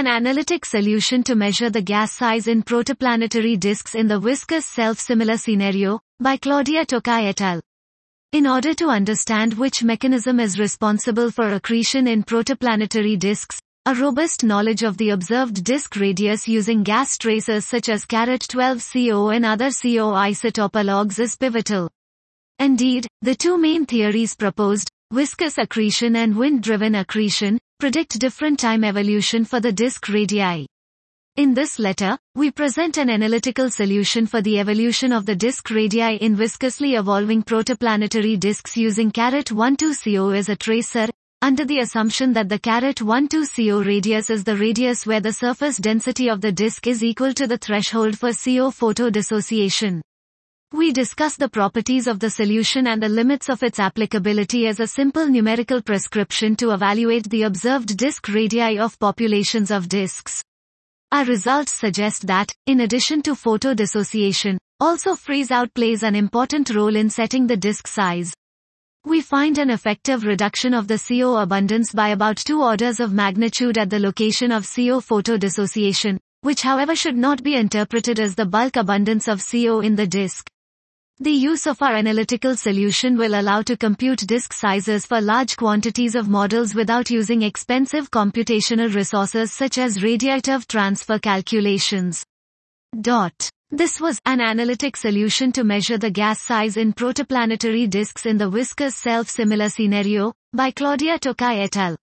An analytic solution to measure the gas size in protoplanetary disks in the viscous self-similar scenario, by Claudia Tokai et al. In order to understand which mechanism is responsible for accretion in protoplanetary disks, a robust knowledge of the observed disk radius using gas tracers such as 12CO and other CO isotopologues is pivotal. Indeed, the two main theories proposed, viscous accretion and wind-driven accretion, predict different time evolution for the disk radii. In this letter, we present an analytical solution for the evolution of the disk radii in viscously evolving protoplanetary disks using 12CO as a tracer, under the assumption that the 12CO radius is the radius where the surface density of the disk is equal to the threshold for CO photodissociation. We discuss the properties of the solution and the limits of its applicability as a simple numerical prescription to evaluate the observed disk radii of populations of disks. Our results suggest that, in addition to photodissociation, also freeze-out plays an important role in setting the disk size. We find an effective reduction of the CO abundance by about 2 orders of magnitude at the location of CO photodissociation, which however should not be interpreted as the bulk abundance of CO in the disk. The use of our analytical solution will allow to compute disk sizes for large quantities of models without using expensive computational resources such as radiative transfer calculations. This was an analytic solution to measure the gas size in protoplanetary disks in the viscous self-similar scenario, by Claudia Tokai et al.